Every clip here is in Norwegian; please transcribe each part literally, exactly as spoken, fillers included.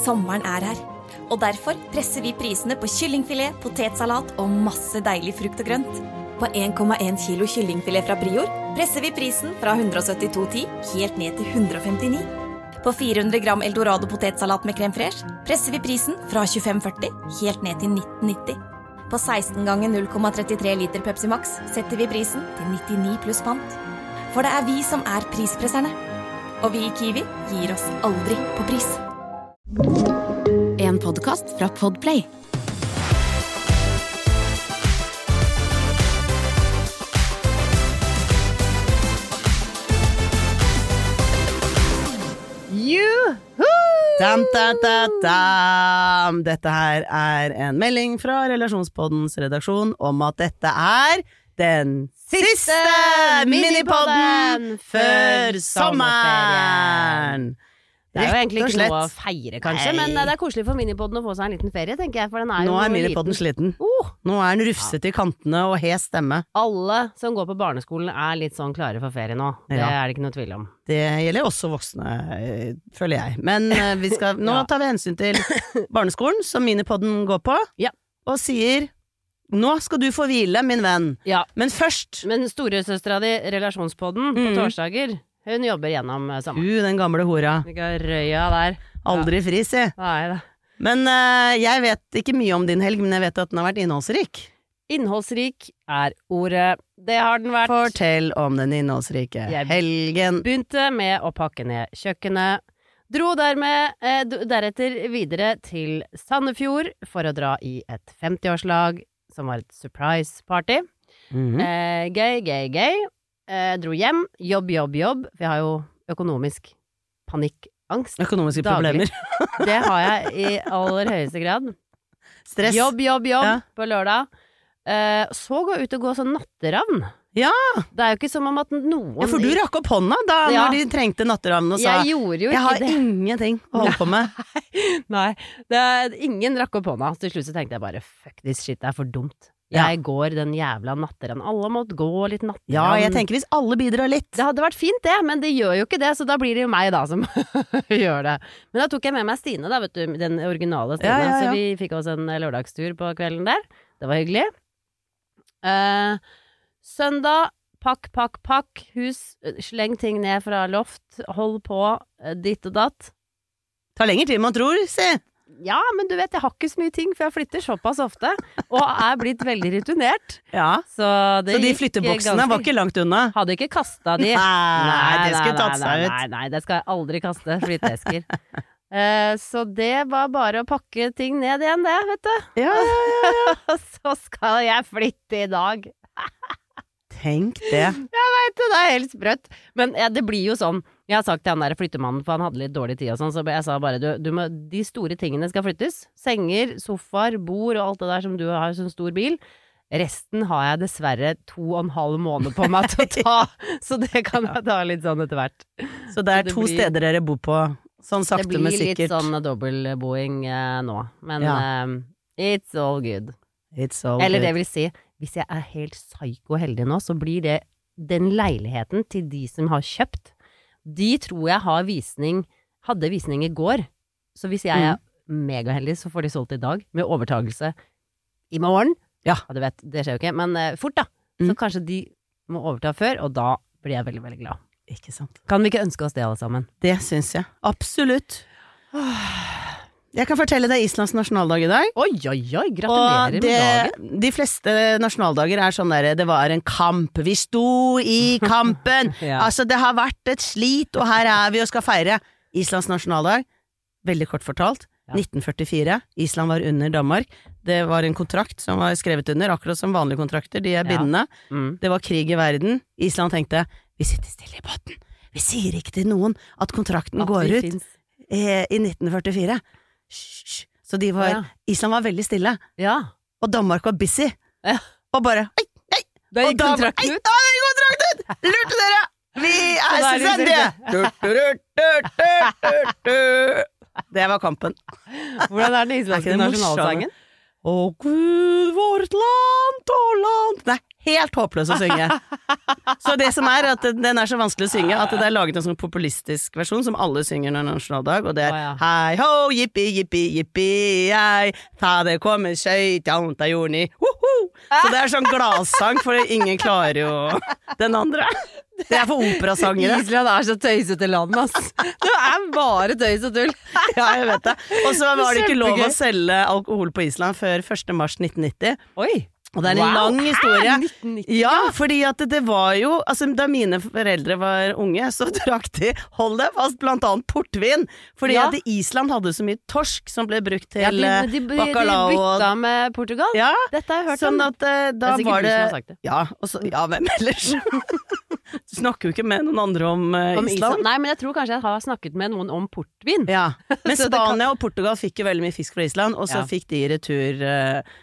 Sommeren er her, og derfor presser vi prisene på kyllingfilet, potetsalat og masse deilig frukt og grønt. På en komma en kilo kyllingfilet fra Prior presser vi prisen fra one seventy-two ten helt ned til one fifty-nine. På fire hundre gram Eldorado potetsalat med crème fraîche presser vi prisen fra twenty-five forty helt ned til nineteen ninety. På sixteen ganger zero komma thirty-three liter Pepsi Max setter vi prisen til ninety-nine pluss pant. For det er vi som er prispresserne. Og vi i Kiwi gir oss aldri på pris. En podcast fra Podplay. Juhu! Dam, da, da, dam. Dette her er en melding fra Relasjonspoddens redaksjon om at dette er den siste minipodden før sommeren. Det er jo egentlig ikke noe å feire, kanskje, Nei. Men det er koselig for minipodden å få seg en liten ferie, tenker jeg. For den er jo Nå er minipodden sliten. Uh, Nå er den rufset i kantene og hes stemme. Alle som går på barneskolen er litt sånn klare for ferie nå. Det ja. Er det ikke noe tvil om. Det gjelder også voksne, føler jeg. Men vi skal, nå ja. tar vi hensyn til barneskolen, som minipodden går på, ja. og sier... Nå skal du få hvile, min venn. Ja. Men først... Men storesøstera di, Relasjonspodden, på mm. torsdager, hun jobber gjennom sommeren. Du, den gamle hora. Røya der. Aldri fri, si. Nei da. Men uh, jeg vet ikke mye om din helg, men jeg vet at den har vært innholdsrik. Innholdsrik er ordet. Det har den vært. Fortell om den innholdsrike jeg helgen. Begynte med å pakke ned kjøkkenet. Dro dermed eh, deretter videre til Sandefjord for å dra i et femti-årslag som var et surprise party. Mm-hmm. Eh, gøy, gøy, gøy. Eh, dro hjem, jobb, jobb, jobb. For jeg har jo økonomisk panikkangst. Økonomiske daglig. problemer. Det har jeg i aller høyeste grad. Stress. Jobb, jobb, jobb ja. på lørdag. Eh, så gå ut og gå sånn natteravn. Ja! Det er jo ikke som om at noen... Ja, for du rakk opp hånda da ja. når de trengte natteravn og sa jeg gjorde jo ikke jeg har det. ingenting å holde på med. Nei, det er, ingen rakk opp hånda. Til slutt så tenkte jeg bare, fuck this shit, det er for dumt. Jeg ja. går den jævla natteravn. Alle måtte gå litt natteravn. Ja, jeg tenker hvis alle bidrar litt. Det hadde vært fint det, men det gjør jo ikke det, så da blir det jo meg da som gjør det. Men da tok jeg med meg Stine da, vet du, den originale Stine, ja, ja, ja. Så vi fikk oss en lørdagstur på kvelden der. Det var hyggelig. Uh, søndag pakk, pakk, pakk, hus, sleng ting ned fra loft, hold på, ditt og datt. Ta lenger tid man tror, se. Ja, men du vet, jeg har ikke så mye ting, for jeg flytter såpass ofte, og er blitt veldig returnert. Ja, så, det så de flytteboksene ganske... var ikke langt unna? Hadde ikke kastet de. Nei, nei det skulle tatt seg ut. Nei, nei, nei, det skal jeg aldri kaste, flytteesker. uh, så det var bare å pakke ting ned igjen, det, vet du. Ja, ja, ja, ja. Så skal jeg flytte i dag. Tenk det. Jeg vet det, det er helt sprøtt. Men ja, det blir jo sånn. Jeg har sagt til han der flyttemannen, for han hadde litt dårlig tid og sånn, så jeg sa bare, du, du må, de store tingene skal flyttes. Senger, sofaer, bord og alt det der som du har i sånn stor bil. Resten har jeg dessverre to og en halv måned på meg til å ta, så det kan jeg ta litt sånn etter hvert. Så det er så det to blir, steder dere bor på, sånn sakte men sikkert. Det blir litt sånn dobbeltboing uh, nå, men ja. um, it's all good. It's all Eller good. det vil si, hvis jeg er helt psyko heldig nå, så blir det den leiligheten til de som har kjøpt. De tror jeg har visning, hadde visning i går. Så hvis jeg er mm. megaheldig, så får de solgt i dag, med overtagelse i morgen. Ja. ja du vet, det skjer jo ikke, men uh, fort da. Mm. Så kanskje de må overta før, og da blir jeg veldig, veldig glad. Ikke sant. Kan vi ikke ønske oss det alle sammen? Det synes jeg. Absolutt. Jeg kan fortelle deg Islands nasjonaldag i dag. Oi, oi, oi, gratulerer det, med dagen. De fleste nasjonaldager er sånn der, det var en kamp, vi sto i kampen. ja. Altså, det har vært et slit, og her er vi og skal feire. Islands nasjonaldag, veldig kort fortalt, ja. nitten førtifire, Island var under Danmark. Det var en kontrakt som var skrevet under, akkurat som vanlige kontrakter, de er bindende. Ja. Mm. Det var krig i verden. Island tenkte, vi sitter stille i båten. Vi sier ikke til noen at kontrakten at går ut eh, i nitten førtifire. Shh. Så de var, ja. Island var veldig stille. Ja. Og Danmark var busy. Ja. Og bare, oi, nei. Da gikk kontrakten ut. Da gikk kontrakten ut. Lurte dere. Vi er selvstendige. Det var kampen. Hvordan er den islandske nasjonalsangen? Å Gud, vårt land og land. Nei, helt håpløs å synge. Så det som er at den er så vanskelig å synge at det er laget en sånn populistisk versjon som alle synger når det er nasjonaldag, og det er oh, ja. Hei ho, jippi, jippi, jippi, hei, ta det kommer skøyt, jaunta jordni, woho! Så det er sånn glassang, for ingen klarer jo den andre. Det er for operasangere. Island er så tøysete land, ass. Det er bare tøys og tull. Ja, jeg vet det. Og så var det ikke lov å selge alkohol på Island før første mars nitten nitti. Oi! Og det er en wow. lang historie. nitten nitti Ja, fordi at det var jo altså, da mine foreldre var unge, så drakk de, hold det fast, blant annet portvin. Fordi ja. at Island hadde så mye torsk som ble brukt til ja, de, de, de, bakalau. De bytta med Portugal. Ja, dette har jeg hørt sånn om. At, uh, da det er var det, som har sagt det. Ja, og så, ja, hvem ellers? Du snakker jo ikke med noen andre om, uh, om Island. Island. Nei, men jeg tror kanskje jeg har snakket med noen om portvin. Ja, men Spania og Portugal fikk jo veldig mye fisk fra Island, og så ja. fikk de i retur uh,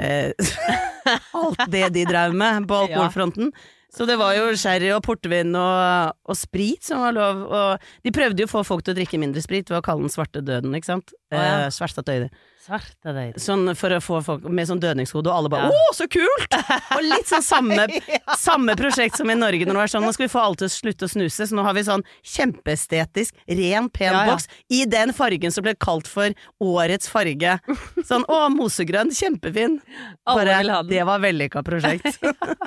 alt det de drev med på alkoholfronten. Ja. Så det var jo sherry og portvin og, og sprit som var lov, og de prøvde jo å få folk til å drikke mindre sprit ved å kalle den svarte døden, ikke sant? Oh, ja. eh, Svartatøyde. Svartatøyde. Sånn for å få folk med sånn dødningshode, og alle bare, ja. Åh, så kult! Og litt sånn samme, ja. samme prosjekt som i Norge, når det var sånn, nå skal vi få alle til å slutte å snuse, så nå har vi sånn kjempeestetisk, ren, pen ja, ja. boks, i den fargen som ble kalt for årets farge. Sånn, å, mosegrønn, kjempefin. Bare, det var vellykka prosjekt.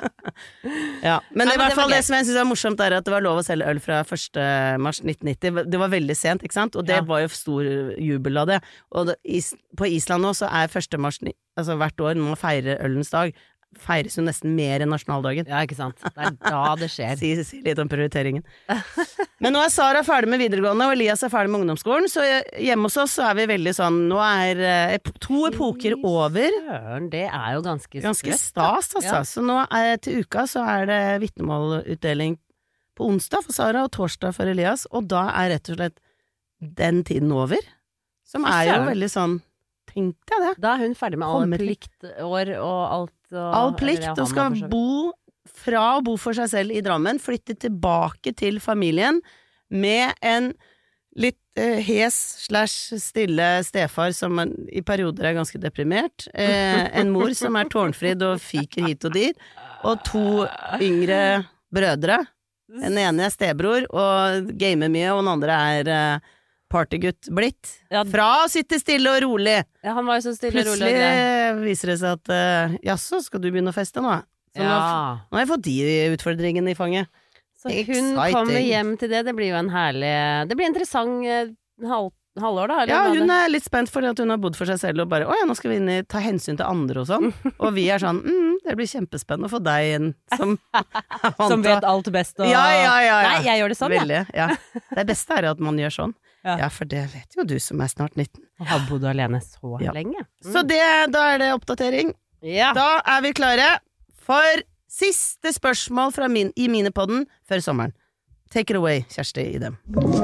Ja, men ja, i men hvert fall det, det som jeg synes er morsomt er at det var lov å selge øl fra første mars nitten nitti. Det var veldig sent, ikke sant? Og det ja. var jo stor jubel av det. Og det, is, på Island nå så er første mars, altså hvert år, når man feirer ølens dag, feires jo nesten mer enn nasjonaldagen. Ja, ikke sant? Det er da det skjer. si, si litt om prioriteringen. Men nå er Sara ferdig med videregående, og Elias er ferdig med ungdomsskolen, så hjemme hos oss så er vi veldig sånn, nå er eh, to epoker over. Søren, det er jo ganske Ganske stas, altså. Ja. Så nå er, til uka så er det vitnemålutdeling på onsdag for Sara, og torsdag for Elias, og da er rett og slett den tiden over, som er jo veldig sånn, tenkte jeg det. Da er hun ferdig med alle pliktår og alt. Og, all plikt, og skal bo fra å bo for seg selv i Drammen, flytte tilbake til familien med en litt eh, hes slash stille stefar som man, i perioder er ganske deprimert, eh, en mor som er tårnfrid og fiker hit og dit, og to yngre brødre. Den ene er stebror og gamer mye, og den andre er eh, partygutt blitt. Ja. Fra å sitte stille og rolig. Ja, han var jo så stille Plutselig og rolig. Plutselig viser det seg at uh, jaså, skal du begynne å feste nå? Så ja. nå, nå har jeg fått de utfordringene i fanget. Så hun kommer hjem til det. Det blir jo en herlig Det blir interessant uh, halv, halvår da. Eller ja, hun er litt spent fordi at hun har bodd for seg selv og bare, åja, nå skal vi inn i, ta hensyn til andre og sånn. Og vi er sånn, mm, det blir kjempespennende å få deg inn som som vet alt best og ja, ja, ja, ja. Nei, jeg gjør det sånn, Veldig, ja. Det beste er at man gjør sånn. Ja. ja, for det vet jo du som er snart nitten. Og har bodd alene så ja. lenge. Mm. Så det, da er det oppdatering. Ja. Da er vi klare for siste spørsmål fra min, i Minipodden før sommeren. Take it away, Kjersti i dem.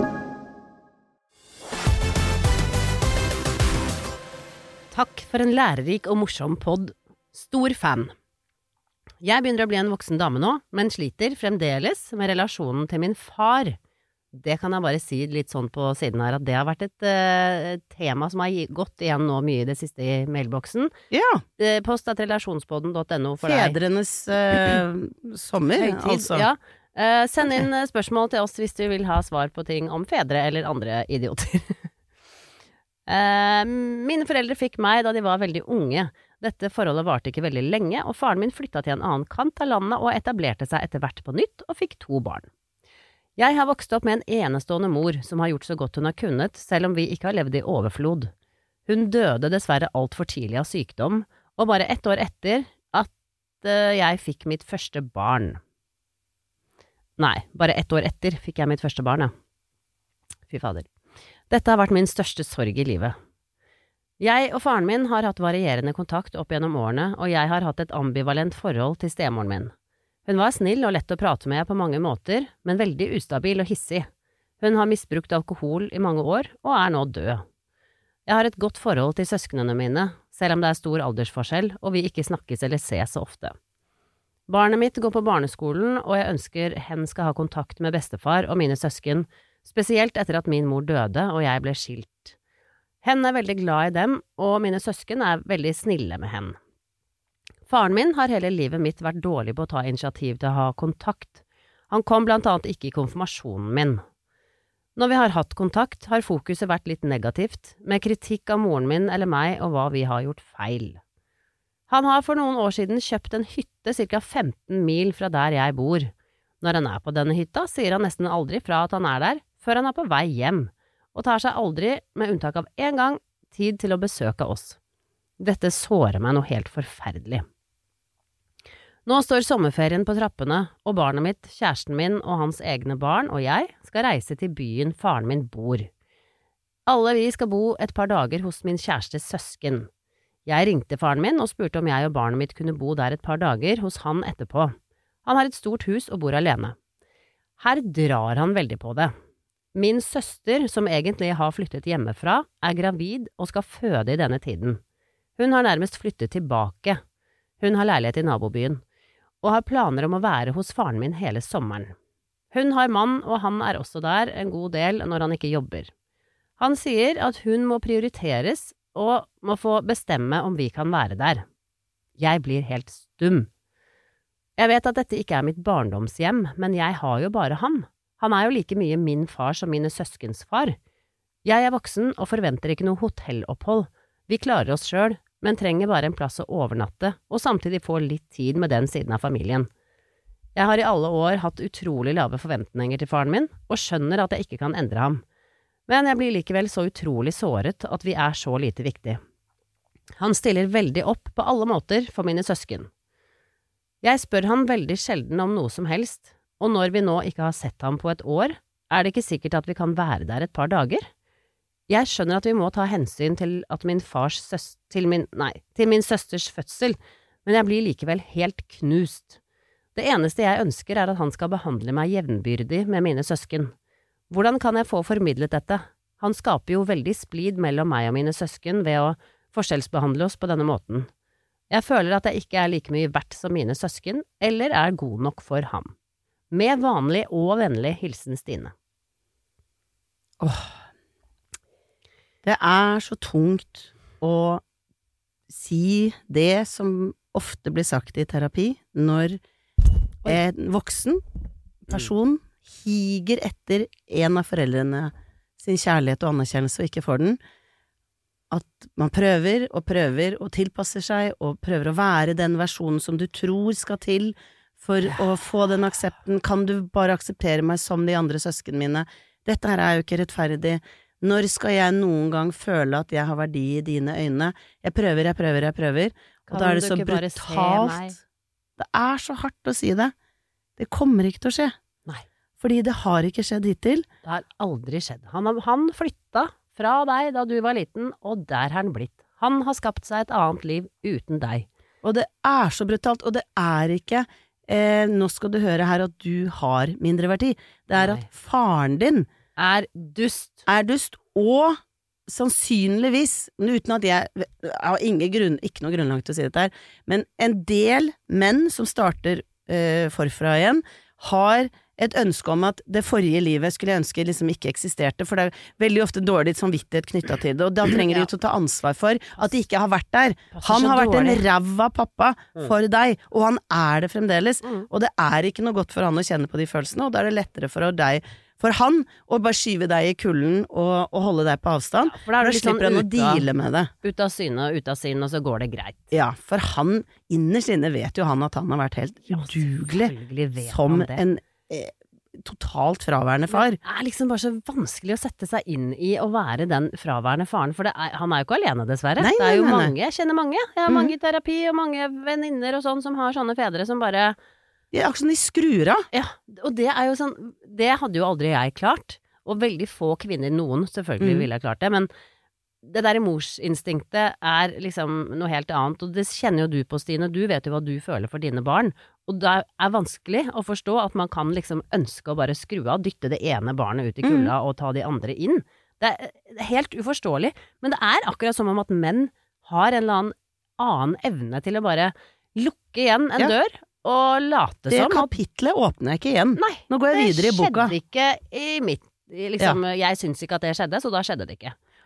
Takk for en lærerik og morsom podd. Stor fan. Jeg begynner å bli en voksen dame nå, men sliter fremdeles med relasjonen til min far. Det kan jeg bare si litt sånn på siden her, at det har vært et uh, tema som har gått igjen nå mye i det siste i mailboksen. Ja. Uh, post at relasjonspodden punktum no for deg. Fedrenes uh, sommer, Høytid, altså. Ja. Uh, send inn uh, spørsmål til oss hvis du vil ha svar på ting om fedre eller andre idioter. uh, mine foreldre fikk meg da de var veldig unge. Dette forholdet varte ikke veldig lenge, og faren min flytta til en annen kant av landet og etablerte seg etter hvert på nytt og fikk to barn. Jeg har vokst opp med en enestående mor som har gjort så godt hun har kunnet, selv om vi ikke har levd i overflod. Hun døde dessverre alt for tidlig av sykdom, og bare ett år etter at uh, jeg fikk mitt første barn. Nei, bare ett år etter fikk jeg mitt første barn, ja. Fy fader. Dette har vært min største sorg i livet. Jeg og faren min har hatt varierende kontakt opp gjennom årene, og jeg har hatt et ambivalent forhold til stemoren min. Hun var snill og lett å prate med på mange måter, men veldig ustabil og hissig. Hun har misbrukt alkohol i mange år, og er nå død. Jeg har et godt forhold til søsknene mine, selv om det er stor aldersforskjell, og vi ikke snakkes eller ses så ofte. Barnet mitt går på barneskolen, og jeg ønsker hen skal ha kontakt med bestefar og mine søsken, spesielt etter at min mor døde og jeg ble skilt. Hen er veldig glad i dem, og mine søsken er veldig snille med hen. Faren min har hele livet mitt vært dårlig på å ta initiativ til å ha kontakt. Han kom blant annet ikke i konfirmasjonen min. Når vi har hatt kontakt, har fokuset vært litt negativt, med kritikk av moren min eller meg og hva vi har gjort feil. Han har for noen år siden kjøpt en hytte ca. femten mil fra der jeg bor. Når han er på denne hytta, sier han nesten aldri fra at han er der, før han er på vei hjem, og tar seg aldri, med unntak av en gang, tid til å besøke oss. Dette sårer meg noe helt forferdelig. Nå står sommerferien på trappene, og barnet mitt, kjæresten min og hans egne barn og jeg skal reise til byen faren min bor. Alle vi skal bo et par dager hos min kjærestes søsken. Jeg ringte faren min og spurte om jeg og barnet mitt kunne bo der et par dager hos han etterpå. Han har et stort hus og bor alene. Her drar han veldig på det. Min søster, som egentlig har flyttet hjemmefra, er gravid og skal føde i denne tiden. Hun har nærmest flyttet tilbake. Hun har leilighet i nabobyen, og har planer om å være hos faren min hele sommeren. Hun har mann, og han er også der en god del når han ikke jobber. Han sier at hun må prioriteres og må få bestemme om vi kan være der. Jeg blir helt stum. Jeg vet at dette ikke er mitt barndomshjem, men jeg har jo bare han. Han er jo like mye min far som mine søskens far. Jeg er voksen og forventer ikke noe hotellopphold. Vi klarer oss selv, men trenger bare en plass å overnatte, og samtidig få litt tid med den siden av familien. Jeg har i alle år hatt utrolig lave forventninger til faren min, og skjønner at jeg ikke kan endre ham. Men jeg blir likevel så utrolig såret at vi er så lite viktig. Han stiller veldig opp på alle måter for mine søsken. Jeg spør han veldig sjelden om noe som helst, og når vi nå ikke har sett ham på et år, er det ikke sikkert at vi kan være der et par dager. Jeg skjønner at vi må ta hensyn til at min fars søs- til min, nei, til min søsters fødsel, men jeg blir likevel helt knust. Det eneste jeg ønsker er at han skal behandle meg jevnbyrdig med mine søsken. Hvordan kan jeg få formidlet dette? Han skaper jo veldig splid mellom meg og mine søsken ved å forskjellsbehandle oss på denne måten. Jeg føler at jeg ikke er like mye verdt som mine søsken, eller er god nok for ham. Med vanlig og vennlig hilsen Stine. Åh. Det er så tungt å si det som ofte blir sagt i terapi, når en voksen person higer etter en av foreldrene sin kjærlighet og anerkjennelse og ikke får den, at man prøver og prøver og tilpasser seg og prøver å være den versjonen som du tror skal til for å få den aksepten. Kan du bare akseptere meg som de andre søskene mine? Dette her er jo ikke rettferdig. Når skal jeg noen gang føle at jeg har verdi i dine øyne? Jeg prøver, jeg prøver, jeg prøver. Og da er det så brutalt. Det er så hardt å si det. Det kommer ikke til å skje. Nei. Fordi det har ikke skjedd hittil. Det har aldri skjedd. Han, han flytta fra deg da du var liten, og der har han blitt. Han har skapt seg et annet liv uten deg. Og det er så brutalt, og det er ikke eh, nå skal du høre her at du har mindre verdi. Det er Nei. At faren din er dust. Er dust, og sannsynligvis, uten at jeg, jeg har ingen grunn, ikke noe grunnlag til å si dette her, men en del menn som starter eh, forfra igjen, har et ønske om at det forrige livet skulle jeg ønske liksom ikke eksisterte, for det er veldig ofte dårlig samvittighet knyttet til det, og da trenger de jo til å ta ansvar for at de ikke har vært der. Han har vært en ræva pappa for deg, og han er det fremdeles, og det er ikke noe godt for han å kjenne på de følelsene, og da er det lettere for deg For han å bare skyve deg i kulden og, og holde deg på avstand, ja, for da, for da slipper han å deale med det. Ut av syne og ut av syn, og så går det greit. Ja, for han, innerst inne vet jo han at han har vært helt udugelig ja, som en eh, totalt fraværende far. Det er liksom bare så vanskelig å sette seg inn i å være den fraværende faren, for det er, han er jo ikke alene dessverre. Nei, det er jo nei, nei. mange, jeg kjenner mange. Jeg har mm. mange i terapi og mange venninner og sånn som har sånne fedre som bare Det er akkurat som de skrur av. Ja, og det er jo sånn, det hadde jo aldri jeg klart, og veldig få kvinner, noen selvfølgelig mm. ville ha klart det, men det der morsinstinktet er liksom noe helt annet, og det kjenner jo du på, Stine, du vet jo hva du føler for dine barn, og det er vanskelig å forstå at man kan liksom ønske å bare skru av, dytte det ene barnet ut i kulda mm. og ta de andre inn. Det er helt uforståelig, men det er akkurat som om at menn har en eller annen annen evne til å bare lukke igjen en ja. Dør, og late det som. Det kapitlet åpner jeg ikke igjen. Nei, nå går jeg videre i boka. Det skjedde ikke i mitt, liksom, ja. Jeg syns ikke at det skjedde, så da skjedde det ikke.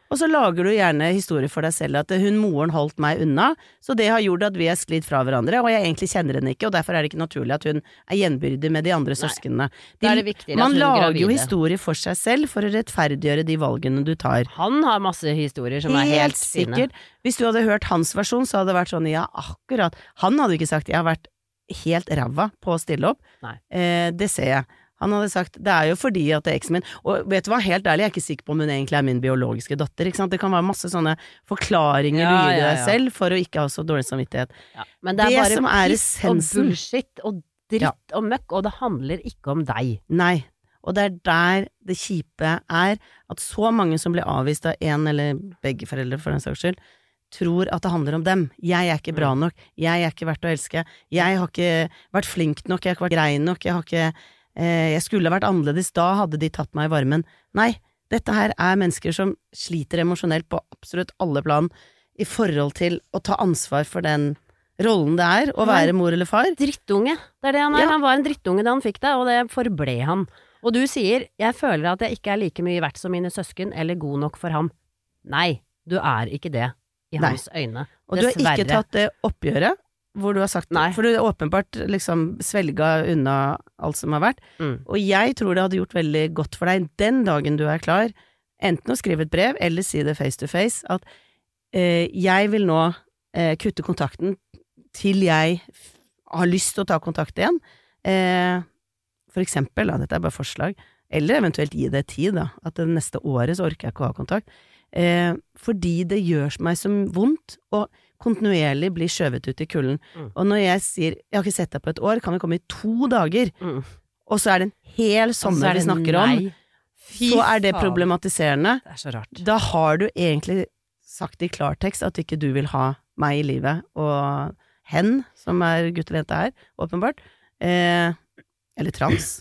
Og så lager du gjerne historie for deg selv at hun moren holdt meg unna, så det har gjort at vi er sklidd fra hverandre, og jeg egentlig kjenner henne ikke, og derfor er det ikke naturlig at hun er gjenbyrdig med de andre Nei. søskene. De, da er det viktigere man at hun lager gravide. jo historie for seg selv for å rettferdiggjøre de valgene du tar. Han har masse historier som er helt sikkert. fine. Hvis du hadde hørt hans versjon, så hadde det vært sånn, ja, akkurat. Han hadde ikke sagt, jeg har vært helt ræva på å stille opp. Eh, det ser jeg. Han hadde sagt, det er jo fordi at det er eksen min, og vet du hva, helt ærlig, jeg er ikke sikker på om hun egentlig er min biologiske datter, ikke sant? Det kan være masse sånne forklaringer ja, du gir ja, deg ja. selv for å ikke ha så dårlig samvittighet. Ja, men det er det bare som er piss essensen. og bullshit og dritt ja. og møkk, og det handler ikke om deg. Nei, og det er der det kjipe er, at så mange som blir avvist av en eller begge foreldre for den saks skyld, tror at det handler om dem. Jeg er ikke bra nok, jeg er ikke verdt å elske, jeg har ikke vært flink nok, jeg har ikke vært grei nok, jeg har ikke eh, jeg skulle vært annerledes, da hadde de tatt meg i varmen. Nei, dette her er mennesker som sliter emosjonelt på absolutt alle plan i forhold til å ta ansvar for den rollen det er å være mor eller far. Drittunge, det er det han er. Ja. Han var en drittunge da han fikk det, og det forble han. Og du sier, jeg føler at jeg ikke er like mye verdt som mine søsken, eller god nok for ham. Nei, du er ikke det i Nei. hans øyne. Og Dessverre. Du har ikke tatt det oppgjøret hvor du har sagt Nei. For du har åpenbart liksom svelga unna alt som har vært. Mm. Og jeg tror det hadde gjort veldig godt for deg den dagen du er klar, enten å skrive et brev eller si det face to face, at eh, jeg vil nå eh, kutte kontakten til jeg har lyst til å ta kontakt igjen. Eh, for eksempel, da, dette er bare forslag, eller eventuelt gi det tid, da, at det neste året så orker jeg ikke å ha kontakt. Eh, fordi det gjør meg så vondt og kontinuerlig blir skjøvet ut i kulden. Mm. Og når jeg sier, jeg har ikke sett deg på et år, kan vi komme i to dager, mm. og så er det en hel sommer vi snakker nei. om, Fy så er det problematiserende. Det er så rart. Da har du egentlig sagt i klartekst at ikke du vil ha meg i livet, og hen, som er gutt eller jente her, åpenbart, eh, eller trans.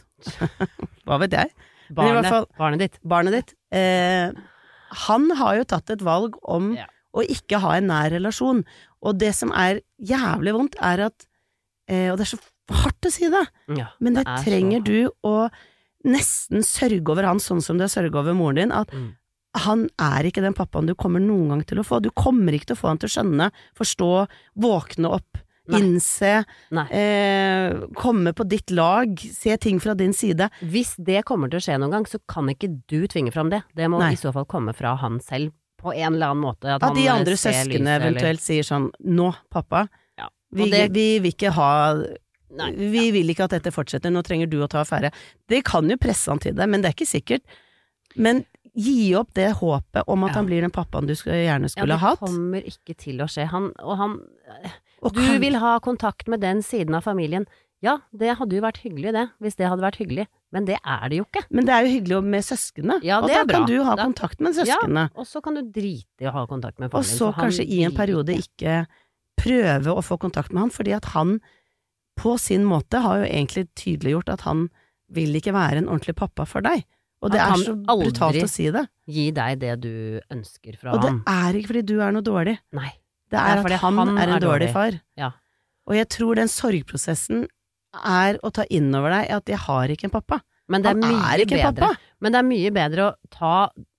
Hva vet jeg? Barnet, fall, barnet ditt. Barnet ditt. Eh, han har jo tatt et valg om ja. å ikke ha en nær relasjon, og det som er jævlig vondt er at, eh, og det er så hardt å si det, ja, men det, det trenger du å nesten sørge over han sånn som du har sørget over moren din, at mm. han er ikke den pappaen du kommer noen gang til å få. Du kommer ikke til å få han til å skjønne, forstå, våkne opp, Nei. innse, Nei. Eh, komme på ditt lag, se ting fra din side. Hvis det kommer til å skje noen gang, så kan ikke du tvinge fram det. Det må Nei. i så fall komme fra han selv, på en eller annen måte. At, at de andre søskene søskene eventuelt eller... sier sånn, nå pappa, ja. vi, det... vi vil ikke ha... Nei, vi ja. vil ikke at dette fortsetter, nå trenger du å ta affære. Det kan jo presse han til det, men det er ikke sikkert. Men gi opp det håpet om at ja. han blir den pappaen du skulle, gjerne skulle ha hatt. Ja, det kommer ikke til å skje. Han, og han, og du kan... vil ha kontakt med den siden av familien. Ja, det hadde jo vært hyggelig det, hvis det hadde vært hyggelig. Men det er det jo ikke. Men det er jo hyggelig med søskene. Ja, det og da er bra. kan du ha da... kontakt med søskene. Ja, og så kan du drite i å ha kontakt med familien. Og så kanskje i en periode ikke prøve å få kontakt med han, fordi at han på sin måte har jo egentlig tydeliggjort at han vil ikke være en ordentlig pappa for deg. Og det er så brutalt å si det. Gi deg det du ønsker fra ham. Og det ham. er ikke fordi du er noe dårlig. Nei. Det er, det er at han, han er en er dårlig, dårlig far. Ja. Og jeg tror den sorgprosessen er å ta inn over deg at jeg har ikke en pappa. Men det er han mye er ikke bedre. pappa. Men det er mye bedre å ta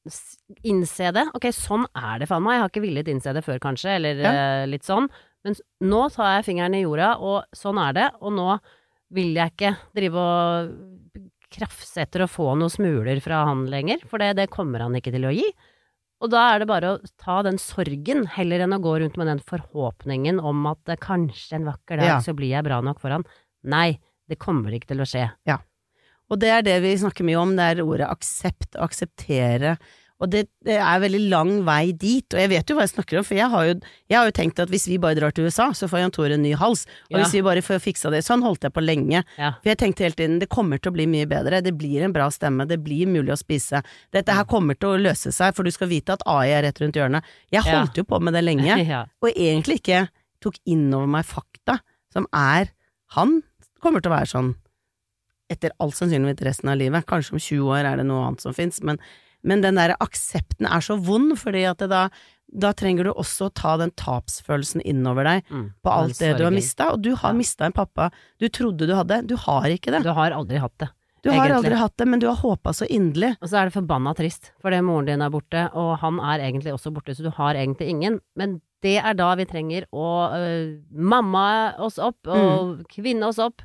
innse det. Ok, sånn er det for meg. Jeg har ikke villet innse det før kanskje, eller ja. uh, litt sånn. Men nå tar jeg fingeren i jorda, og sånn er det. Og nå vil jeg ikke drive og krafse etter å få noen smuler fra han lenger, for det, det kommer han ikke til å gi. Og da er det bare å ta den sorgen, heller enn å gå rundt med den forhåpningen om at kanskje en vakker dag ja. så blir jeg bra nok for han. Nei, det kommer ikke til å skje. Ja. Og det er det vi snakker mye om, det er ordet aksept, akseptere. Og det, det er veldig lang vei dit, og jeg vet jo hva jeg snakker om, for jeg har jo, jeg har jo tenkt at hvis vi bare drar til U S A, så får Jan Tore en ny hals, og ja. hvis vi bare får fiksa det, sånn holdt jeg på lenge. Ja. For jeg tenkte hele tiden, det kommer til å bli mye bedre, det blir en bra stemme, det blir mulig å spise. Dette her kommer til å løse seg, for du skal vite at A I er rett rundt hjørnet. Jeg holdt ja. jo på med det lenge, ja. og egentlig ikke tok inn over meg fakta, som er, han kommer til å være sånn, etter all sannsynlighet resten av livet. Kanskje om tjue år er det noe annet som finnes, men Men den der aksepten er så vond, fordi at det da, da trenger du også å ta den tapsfølelsen innover deg mm, på alt det du har mistet, og du har ja. mistet en pappa du trodde du hadde, du har ikke det. Du har aldri hatt det. Du har egentlig. aldri hatt det, men du har håpet så inderlig. Og så er det forbanna trist, fordi moren din er borte, og han er egentlig også borte, så du har egentlig ingen. Men det er da vi trenger å uh, mamma oss opp, og mm. kvinne oss opp,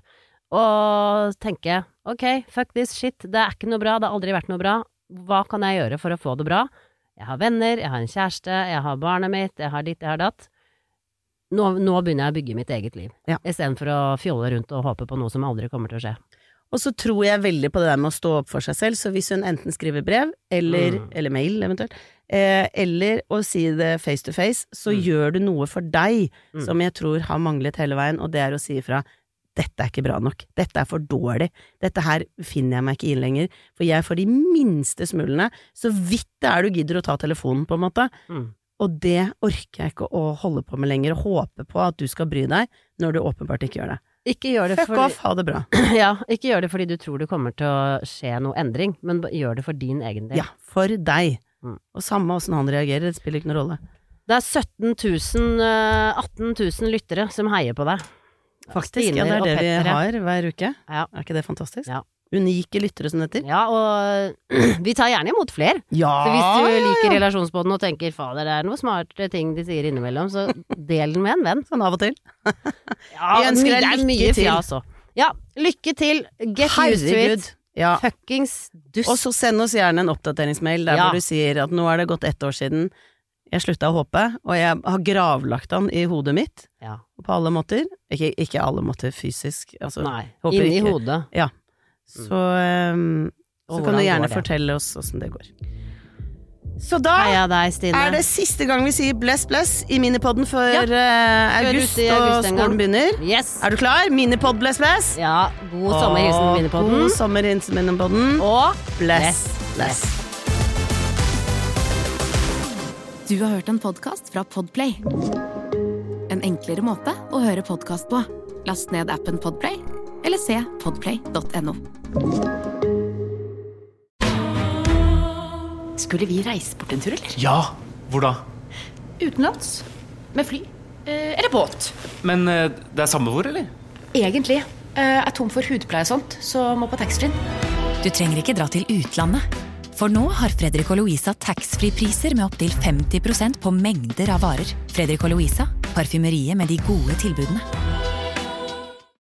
og tenke, ok, fuck this shit, det er ikke noe bra, det har aldri vært noe bra. Hva kan jeg gjøre for å få det bra? Jeg har venner, jeg har en kjæreste, jeg har barnet mitt, jeg har ditt, jeg har datt. Nå, nå begynner jeg å bygge mitt eget liv, ja. I stedet for å fjolle rundt og håpe på noe som aldri kommer til å skje. Og så tror jeg veldig på det der med å stå opp for seg selv, så hvis hun enten skriver brev, eller, mm. eller mail eventuelt, eh, eller å si det face to face, så mm. gjør du noe for deg, mm. som jeg tror har manglet hele veien, og det er å si ifra, dette er ikke bra nok, dette er for dårlig, dette her finner jeg meg ikke inn lenger, for jeg får de minste smulene, så vidt det er du gidder å ta telefonen på en måte, mm. og det orker jeg ikke å holde på med lenger, og håpe på at du skal bry deg, når du åpenbart ikke gjør det. Ikke gjør det Fuck fordi, off, ha det bra. Ja, ikke gjør det fordi du tror det kommer til å skje noe endring, men gjør det for din egen del. Ja, for deg. Mm. Og samme hvordan han reagerer, det spiller ikke noen rolle. Det er sytten tusen, atten tusen lyttere som heier på deg. Faktisk, Stiner ja, det er det vi har hver uke. Ja. Er ikke det fantastisk? Ja. Unike lyttere som heter. Ja, og vi tar gjerne imot flere. Ja, så hvis du ja, liker ja. relasjonsbåten og tenker, fader, det er noe smarte ting de sier innimellom, så del den med en venn. Sånn av og til. Ja, vi ønsker deg lykke til. Altså. Ja, lykke til. Get used to it. Ja. Fuckings dust. Og så send oss gjerne en oppdateringsmail der ja. Hvor du sier at nå er det gått ett år siden jeg sluttet å håpe, og jeg har gravlagt han i hodet mitt. Ja. På alle måter. Ikke, ikke alle måter fysisk. Altså, nei, inni ikke. Hodet. Ja. Så, um, så kan du gjerne fortelle oss hvordan det går. Så da deg, er det siste gang vi sier bless bless i minipodden for ja. uh, august, august og skolen begynner. Yes. Er du klar? Minipod bless bless? Ja, god sommerhilsen minipodden. God sommerhilsen minipodden. Og bless bless. Du har hørt en podcast fra Podplay. En enklere måte å høre podcast på. Last ned appen Podplay, eller se podplay punktum no. Skulle vi reise bort en tur, eller? Ja, hvor da? Utenlands, med fly, eh, eller båt. Men eh, det er samme hvor, eller? Egentlig, eh, er tom for hudpleie og sånt, så må på taxfree. Du trenger ikke dra til utlandet, for nå har Fredrik og Louisa taxfree-priser med opp til femti prosent på mengder av varer. Fredrik og Louisa, parfymeriet med de gode tilbudene.